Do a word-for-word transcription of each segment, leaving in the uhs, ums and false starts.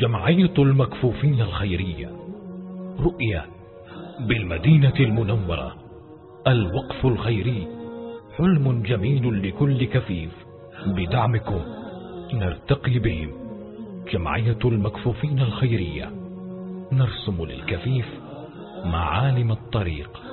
جمعية المكفوفين الخيرية رؤية بالمدينة المنورة. الوقف الخيري حلم جميل لكل كفيف، بدعمكم نرتقي بهم. جمعية المكفوفين الخيرية، نرسم للكفيف معالم الطريق.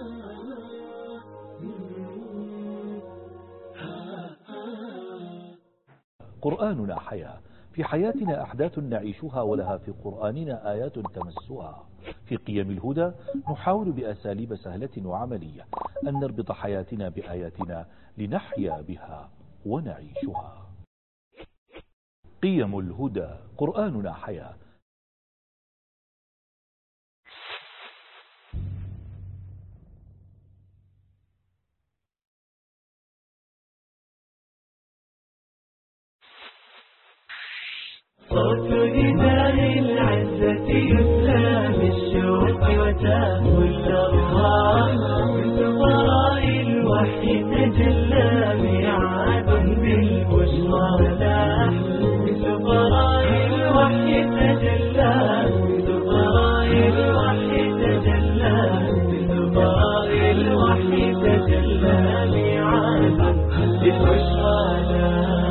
قرآننا حياة، في حياتنا أحداث نعيشها ولها في قرآننا آيات تمسها. في قيم الهدى نحاول بأساليب سهلة وعملية أن نربط حياتنا بآياتنا لنحيا بها ونعيشها. قيم الهدى، قرآننا حياة. صوت نداء العزة يسلى بالشوق وتأكل الأرواح، من سفراء الوحي تجلى ميعاد بالبشرى لاح، من سفراء الوحي تجلى، من سفراء الوحي تجلى، من سفراء الوحي تجلى ميعاد بالبشرى لاح.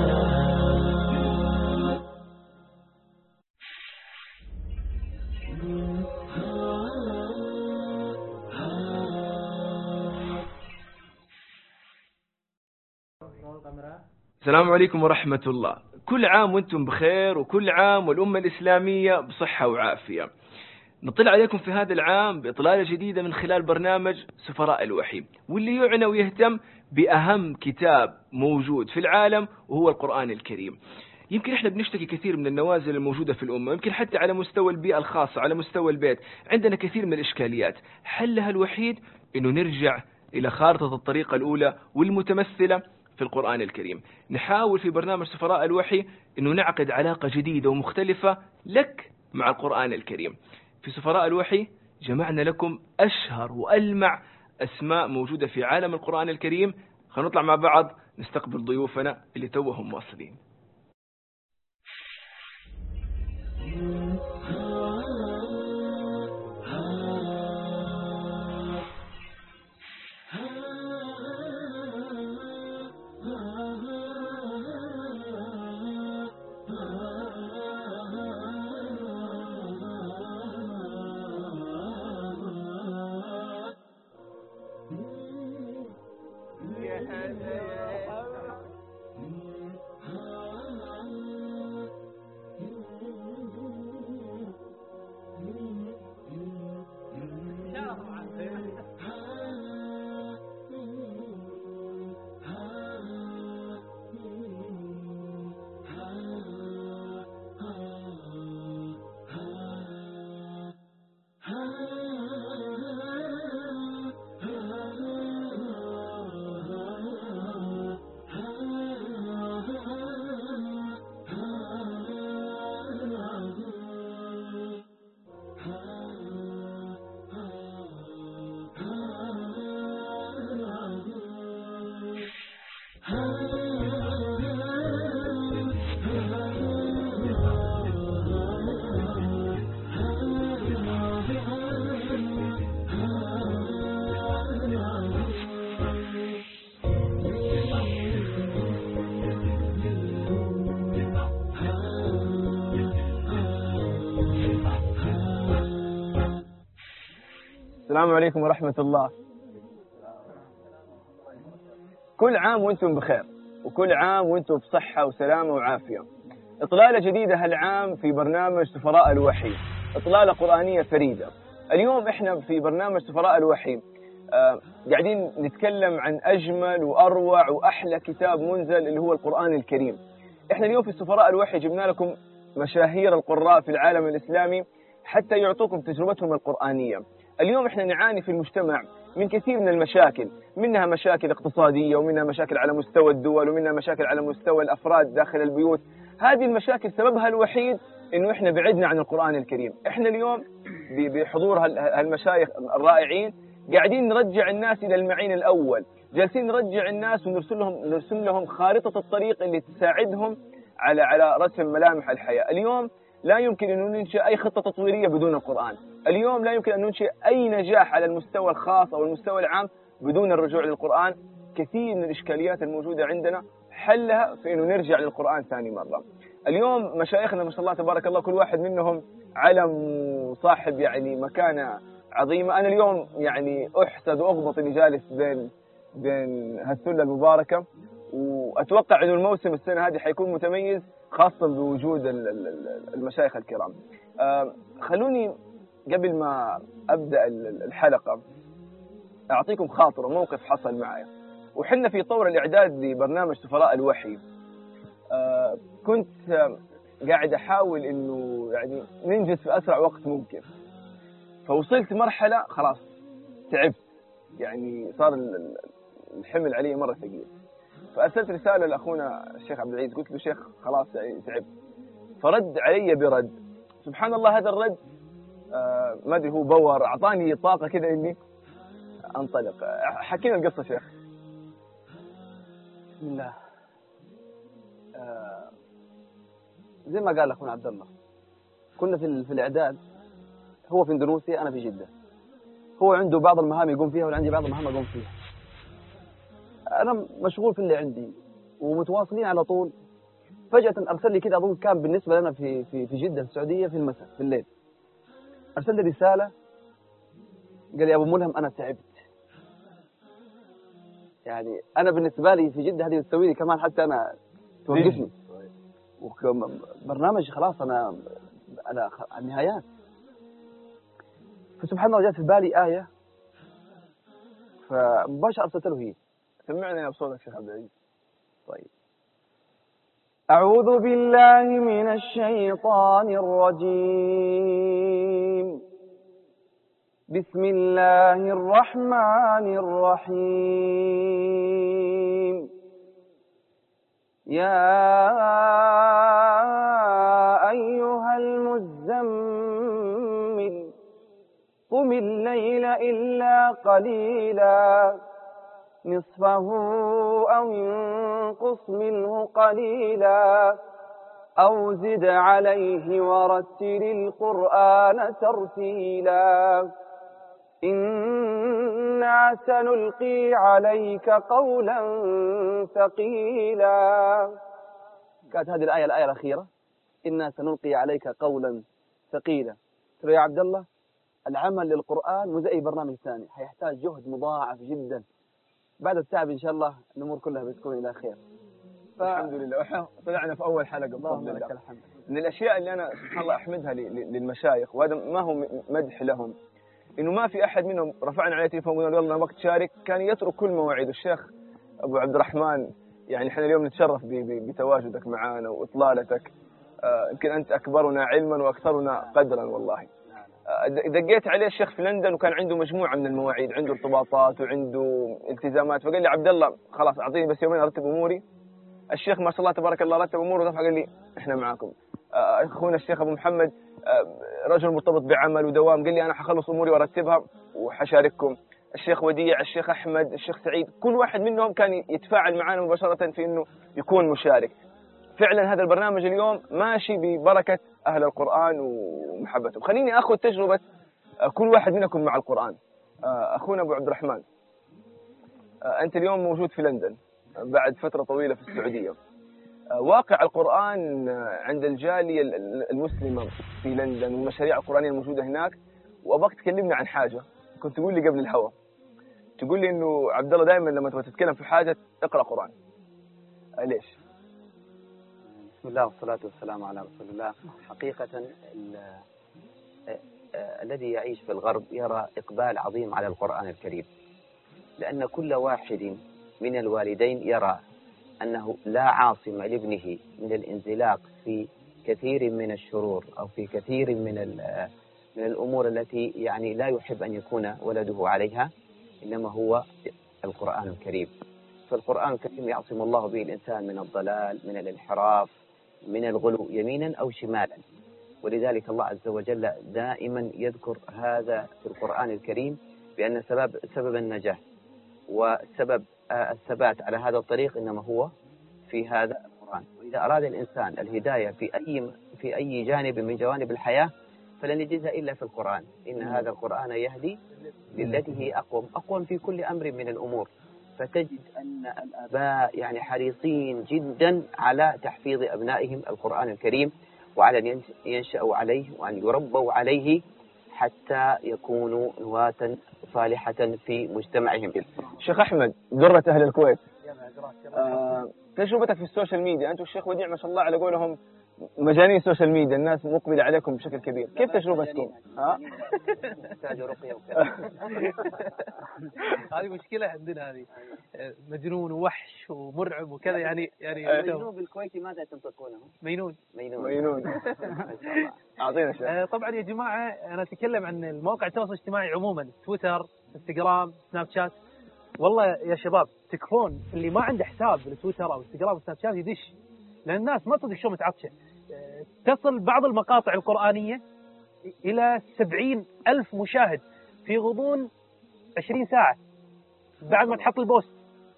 السلام عليكم ورحمة الله. كل عام وانتم بخير، وكل عام والأمة الإسلامية بصحة وعافية. نطلع عليكم في هذا العام بإطلالة جديدة من خلال برنامج سفراء الوحي، واللي يعنى ويهتم بأهم كتاب موجود في العالم وهو القرآن الكريم. يمكن احنا بنشتكي كثير من النوازل الموجودة في الأمة، يمكن حتى على مستوى البيئة الخاصة، على مستوى البيت عندنا كثير من الإشكاليات. حلها الوحيد إنه نرجع إلى خارطة الطريقة الأولى والمتمثلة في القرآن الكريم. نحاول في برنامج سفراء الوحي إنه نعقد علاقة جديدة ومختلفة لك مع القرآن الكريم. في سفراء الوحي جمعنا لكم أشهر وألمع أسماء موجودة في عالم القرآن الكريم. خلينا نطلع مع بعض نستقبل ضيوفنا اللي توهم واصلين. السلام عليكم ورحمة الله. كل عام وانتم بخير، وكل عام وانتم بصحة وسلامة وعافية. إطلالة جديدة هالعام في برنامج سفراء الوحي، إطلالة قرآنية فريدة. اليوم إحنا في برنامج سفراء الوحي آه قاعدين نتكلم عن أجمل وأروع وأحلى كتاب منزل اللي هو القرآن الكريم. إحنا اليوم في سفراء الوحي جبنا لكم مشاهير القراء في العالم الإسلامي حتى يعطوكم تجربتهم القرآنية. اليوم إحنا نعاني في المجتمع من كثير من المشاكل، منها مشاكل اقتصادية، ومنها مشاكل على مستوى الدول، ومنها مشاكل على مستوى الأفراد داخل البيوت. هذه المشاكل سببها الوحيد إنه إحنا بعدنا عن القرآن الكريم. إحنا اليوم بحضور هالمشايخ الرائعين قاعدين نرجع الناس إلى المعين الأول، جالسين نرجع الناس ونرسل لهم نرسل لهم خارطة الطريق اللي تساعدهم على على رسم ملامح الحياة. اليوم لا يمكن أن ننشئ أي خطة تطويرية بدون القرآن. اليوم لا يمكن أن ننشئ أي نجاح على المستوى الخاص أو المستوى العام بدون الرجوع للقرآن. كثير من الإشكاليات الموجودة عندنا حلها في أنه نرجع للقرآن ثاني مرة. اليوم مشايخنا ما شاء الله تبارك الله كل واحد منهم علم وصاحب يعني مكانة عظيمة. أنا اليوم يعني أحسد وأغبط إني جالس بين بين هالسلة المباركة، وأتوقع إنه الموسم السنة هذه حيكون متميز خاصة بوجود المشايخ الكرام. خلوني قبل ما أبدأ الحلقة أعطيكم خاطر وموقف حصل معي وحنا في طور الإعداد لبرنامج سفراء الوحي. كنت قاعد أحاول إنه يعني ننجز في أسرع وقت ممكن، فوصلت مرحلة خلاص تعبت، يعني صار الحمل علي مرة ثقيل. فأرسلت رسالة لأخونا الشيخ عبد العزيز، قلت له شيخ خلاص يعني تعبت. فرد علي برد، سبحان الله هذا الرد آه ما أدري هو باور، أعطاني طاقة كذا إني أنطلق. حكينا القصة شيخ. بسم الله. آه زي ما قال أخونا عبد الله، كنا في, في الإعداد، هو في اندونيسيا أنا في جدة. هو عنده بعض المهام يقوم فيها وعندي بعض المهام أقوم فيها. أنا مشغول في اللي عندي ومتواصلين على طول. فجأة أرسل لي كده، أظن كان بالنسبة لنا في في في جدة السعودية في المساء في الليل، أرسل لي رسالة قال لي أبو ملهم أنا تعبت. يعني أنا بالنسبة لي في جدة هذه تسوي لي كمان حتى أنا توقفني، برنامج خلاص أنا أنا على النهايات. فسبحان الله جاءت في بالي آية، فمباشرة أرسلت له هي. سمعنا بصوتك شيخ عبد العزيز. طيب. أعوذ بالله من الشيطان الرجيم. بسم الله الرحمن الرحيم. يا أيها المزمل قم الليل إلا قليلا نصفه أو انقص منه قليلا أو زد عليه ورتل القرآن ترتيلا إنا سنلقي عليك قولا ثقيلا. كانت هذه الآية الآية الأخيرة، إنا سنلقي عليك قولا ثقيلا. ترى يا عبد الله العمل للقرآن مو زي أي برنامج ثاني، حيحتاج جهد مضاعف جدا. بعد التعب إن شاء الله الأمور كلها بتكون إلى خير. ف... الحمد لله. وإحنا طلعنا في أول حلقة بفضل الله. الحمد. من الأشياء اللي أنا سبحان الله أحمدها للمشايخ، وهذا ما هو مدح لهم، إنه ما في أحد منهم رفعنا عليه تليفون وقلنا يلا وقت شارك، كان يترك كل مواعيد. الشيخ أبو عبد الرحمن يعني إحنا اليوم نتشرف بتواجدك معنا وإطلالتك. يمكن آه أنت أكبرنا علما وأكثرنا قدرا والله. دقيت عليه الشيخ في لندن وكان عنده مجموعة من المواعيد، عنده ارتباطات وعنده التزامات، فقال لي عبد الله خلاص أعطيني بس يومين أرتب أموري. الشيخ ما شاء الله تبارك الله رتب أموره ورفع، قال لي إحنا معاكم. أخونا الشيخ أبو محمد رجل مرتبط بعمل ودوام، قال لي أنا حخلص أموري وأرتبها وحشارككم. الشيخ وديع، الشيخ أحمد، الشيخ سعيد، كل واحد منهم كان يتفاعل معنا مباشرة في إنه يكون مشارك. فعلا هذا البرنامج اليوم ماشي ببركة أهل القرآن ومحبتهم. خليني أخذ تجربة كل واحد منكم مع القرآن. أخونا أبو عبد الرحمن، أنت اليوم موجود في لندن بعد فترة طويلة في السعودية. واقع القرآن عند الجالية المسلمة في لندن والمشاريع القرآنية الموجودة هناك، وأبغاك تكلمنا عن حاجة كنت تقول لي قبل الهوا. تقول لي إنه عبد الله دائما لما تبغى تتكلم في حاجة اقرأ قرآن. ليش؟ بسم الله والصلاة والسلام على رسول الله. حقيقة الذي يعيش في الغرب يرى إقبال عظيم على القرآن الكريم، لأن كل واحد من الوالدين يرى أنه لا عاصم لابنه من الانزلاق في كثير من الشرور أو في كثير من من الأمور التي يعني لا يحب أن يكون ولده عليها، إنما هو القرآن الكريم. فالقرآن الكريم يعصم الله به الإنسان من الضلال، من الانحراف، من الغلو يمينا أو شمالا. ولذلك الله عز وجل دائما يذكر هذا في القرآن الكريم بأن سبب سبب النجاة وسبب الثبات على هذا الطريق إنما هو في هذا القرآن القرآن. وإذا أراد الإنسان الهداية في أي في أي جانب من جوانب الحياة فلن يجدها إلا في القرآن. إن هذا القرآن يهدي للتي هي أقوم أقوم في كل أمر من الأمور. فتجد أن الآباء يعني حريصين جدا على تحفيظ أبنائهم القرآن الكريم وعلى أن ينشأوا عليه وأن يربوا عليه حتى يكونوا نواة صالحة في مجتمعهم. شيخ أحمد، درة أهل الكويت، آه، تجربتك في السوشيال ميديا، أنت والشيخ وديع ما شاء الله على قولهم مجانين السوشيال ميديا، الناس مقبلة عليكم بشكل كبير، كيف تجربتكم؟ ها؟ تحتاج رقية وكذا. هذه مشكلة عندنا، هذه مجنون ووحش ومرعب وكذا، يعني يعني مجنون بالكويتي ماذا تنطقونه؟ مينون. مينون. مينون. أعطينا شيء. طبعا يا جماعة أنا أتكلم عن المواقع التواصل الاجتماعي عموما، تويتر، انستغرام، سناب شات. والله يا شباب تكفون اللي ما عنده حساب بالتويتر أو انستغرام وسناب شات يدش، لأن الناس ما تصدق شو متعطشة. تصل بعض المقاطع القرآنية إلى سبعين ألف مشاهد في غضون عشرين ساعة بعد ما تحط البوست.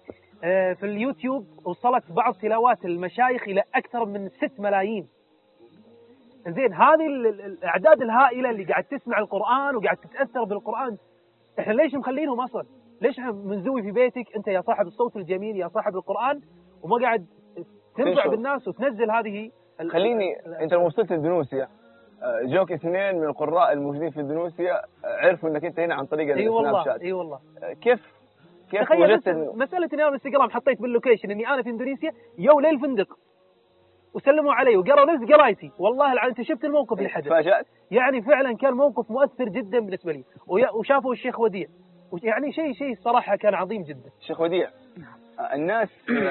في اليوتيوب وصلت بعض تلاوات المشايخ إلى أكثر من ست ملايين. زين، هذه الأعداد الهائلة اللي قاعد تسمع القرآن وقاعد تتأثر بالقرآن، إحنا ليش مخلينهم أصلا؟ ليش إحنا منزوي في بيتك أنت يا صاحب الصوت الجميل يا صاحب القرآن وما قاعد تنفع بالناس وتنزل هذه؟ خليني، أنت لما وصلت لإندونيسيا جوك اثنين من القراء الموجودين في إندونيسيا عرفوا أنك أنت هنا عن طريق أي السناب شات. أي والله. كيف كيف وجدت إنه مسألة إني أنا بالانستغرام حطيت باللوكيشن إني أنا في إندونيسيا، يو ليل فندق وسلموا علي وقرأوا نفس قرايتي. والله العظيم شفت الموقف اللي حدث، تفاجأت يعني فعلا كان موقف مؤثر جدا بالنسبة لي. وشافوا الشيخ وديع، يعني شيء شيء صراحة كان عظيم جدا. الشيخ وديع، الناس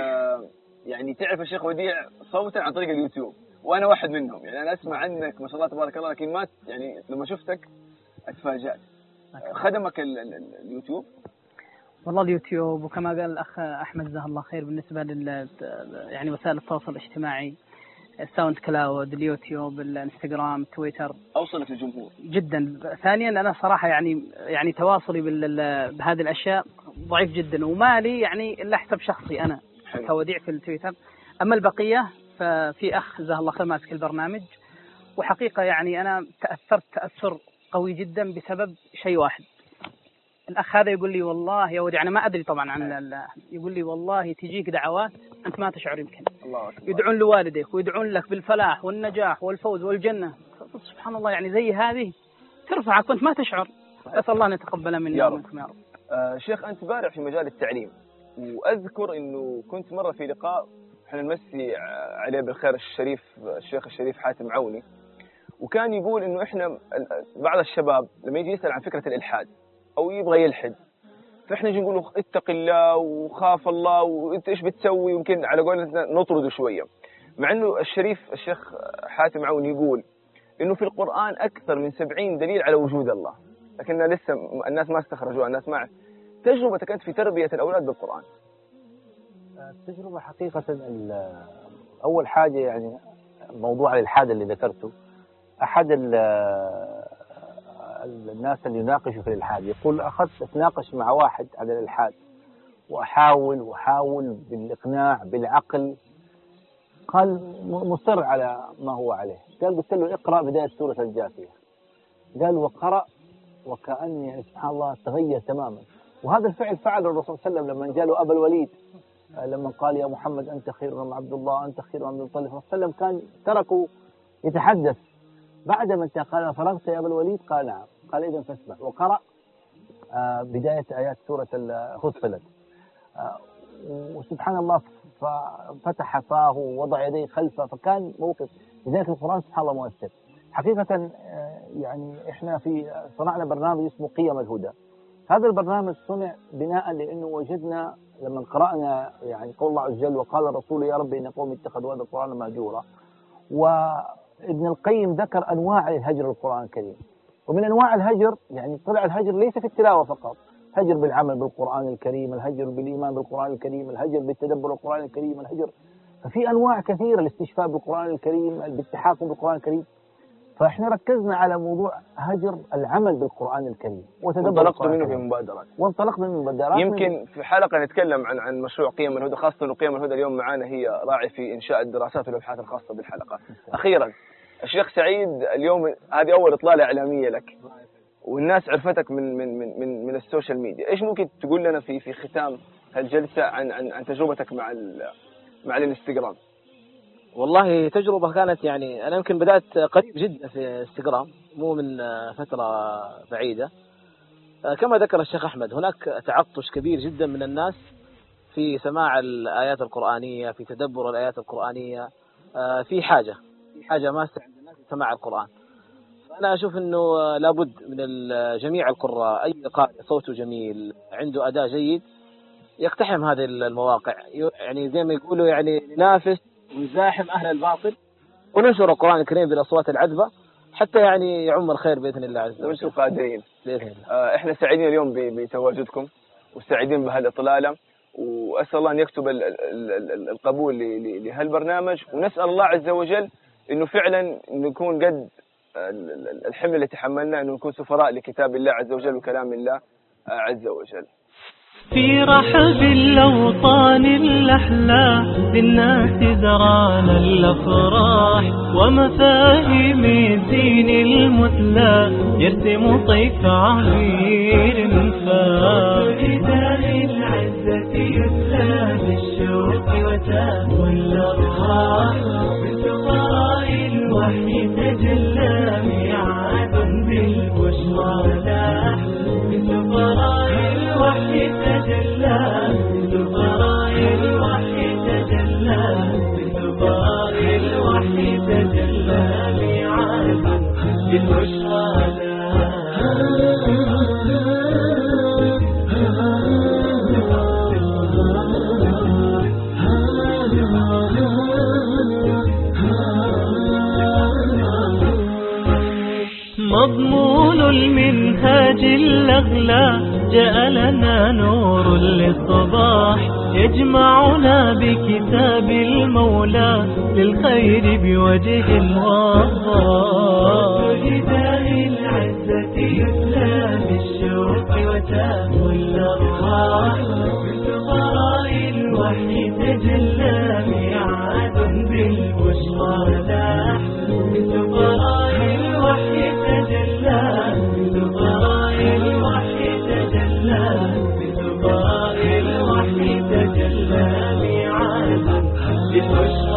يعني تعرف الشيخ وديع صوتا عن طريق اليوتيوب، وأنا واحد منهم. يعني أنا أسمع عنك ما شاء الله تبارك الله، لكن ما يعني لما شفتك أتفاجأت. خدمك ال ال اليوتيوب؟ والله اليوتيوب، وكما قال الأخ أحمد جزاه الله خير بالنسبة لل يعني وسائل التواصل الاجتماعي، الساوند كلاود، اليوتيوب، الانستغرام، تويتر، أوصلت للجمهور جدا. ثانيا أنا صراحة يعني يعني تواصلي بهذه الأشياء ضعيف جدا، وما لي يعني إلا حساب شخصي أنا كوديع في التويتر. أما البقية ففي أخ جزاه الله خير ماسك البرنامج، وحقيقة يعني أنا تأثرت تأثر قوي جدا بسبب شيء واحد. الأخ هذا يقول لي والله يا ودي، أنا ما أدري طبعا عن، يقول لي والله تجيك دعوات أنت ما تشعر يمكن، الله أكبر. يدعون لوالديك ويدعون لك بالفلاح والنجاح والفوز والجنة. سبحان الله، يعني زي هذه ترفعك وأنت ما تشعر. أسأل الله أن يتقبل منا ومنكم يا رب. آه شيخ، أنت بارع في مجال التعليم، وأذكر أنه كنت مرة في لقاء احنا نمسي عليه بالخير الشريف الشيخ الشريف حاتم عوني، وكان يقول انه احنا بعض الشباب لما يجي يسأل عن فكرة الإلحاد او يبغى يلحد، فاحنا نجي نقول له اتق الله وخاف الله وانت ايش بتسوي، يمكن على قولنا نطرده شوية. مع انه الشريف الشيخ حاتم عوني يقول انه في القرآن اكثر من سبعين دليل على وجود الله، لكن لسه الناس ما استخرجوها، الناس ما. تجربتك انت في تربية الاولاد بالقرآن؟ التجربة حقيقة أول حاجة يعني موضوع الإلحاد اللي ذكرته، أحد الناس اللي يناقشوا في الإلحاد يقول أخذت أتناقش مع واحد على الإلحاد وأحاول وأحاول بالإقناع بالعقل، قال مصر على ما هو عليه. قال قلت له اقرأ بداية سورة الجاثية، قال وقرأ وكأني يعني سبحان الله تغير تماما. وهذا الفعل فعل الرسول صلى الله عليه وسلم لما جاء له أبا الوليد لما قال يا محمد أنت خير من عبد الله أنت خير من عبد المطلب، صلى الله عليه وسلم كان تركه يتحدث. بعدما انتهى قال فرغت يا أبا الوليد؟ قال نعم. قال إذن فاسمع. وقرأ بداية آيات سورة فصلت، وسبحان الله فتح فاه ووضع يديه خلفه، فكان موقف. لذلك القرآن سبحان الله مؤثر حقيقة. يعني إحنا في صنعنا برنامج اسمه قيم الهدى. هذا البرنامج صنع بناء لأنه وجدنا لما قرأنا يعني قول الله عز وجل وقال الرسول يا رب إن قومي اتخذوا هذا القرآن مهجورا، وابن القيم ذكر أنواع الهجر القرآن الكريم. ومن أنواع الهجر يعني طلع الهجر ليس في التلاوة فقط، هجر بالعمل بالقرآن الكريم، الهجر بالإيمان بالقرآن الكريم، الهجر بالتدبر القرآن الكريم، الهجر ففي أنواع كثيرة، الاستشفاء بالقرآن الكريم، بالتحاكم بالقرآن الكريم. فإحنا ركزنا على موضوع هجر العمل بالقرآن الكريم وانطلقت منه في مبادرات وانطلقنا من مبادرات. يمكن في حلقة نتكلم عن عن مشروع قيم الهدى، خاصة أنه قيم الهدى اليوم معانا هي راعي في إنشاء الدراسات والأبحاث الخاصة بالحلقة. أخيرا الشيخ سعيد، اليوم هذه أول إطلالة إعلامية لك والناس عرفتك من من من من, من السوشيال ميديا، إيش ممكن تقول لنا في في ختام هالجلسة عن عن عن تجربتك مع مع الانستغرام؟ والله تجربة كانت يعني أنا يمكن بدأت قريب جدا في انستغرام، مو من فترة بعيدة. كما ذكر الشيخ أحمد هناك تعطش كبير جدا من الناس في سماع الآيات القرآنية، في تدبر الآيات القرآنية، في حاجة في حاجة ماسة عند الناس في سماع القرآن. أنا أشوف أنه لابد من جميع القراء، أي قارئ صوته جميل عنده أداء جيد يقتحم هذه المواقع، يعني زي ما يقولوا يعني ننافس ونزاحم أهل الباطل وننشر القرآن الكريم بالأصوات العذبة حتى يعني يعم الخير بإذن الله عز وجل. وأنتم قادرين بإذن الله. آه إحنا سعيدين اليوم بتواجدكم وسعيدين بهالإطلالة، وأسأل الله أن يكتب القبول لهالبرنامج، ونسأل الله عز وجل إنه فعلا نكون قد الحمل اللي تحملنا، إنه نكون سفراء لكتاب الله عز وجل وكلام الله عز وجل. في رحب الأوطان الأحلى للناس زرانا الأفراح، ومفاهيم الدين المثلى يرسم طيف عبير فاح. بداء العزة يسلى بالشوق وتاه الأرواح، بسفراء الوحي تجلى ميعاد بالبشرى لاح، بسفراء الوحي تجلى، بسفراء الوحي تجلى، بسفراء الوحي تجلى ميعاد بالبشرى لاح. مضمون المنهاج الأغلى جاء لنا نور للصباح، يجمعنا بكتاب المولى للخير بوجه وضاح. بداء العزة يسلى بالشوق وتاه الأرواح، بسفراء الوحي تجلى ميعاد بالبشرى لاح، بسفراء الوحي تجلى، بسفراء الوحي تجلى، بسفراء الوحي تجلى ميعاد بالبشرى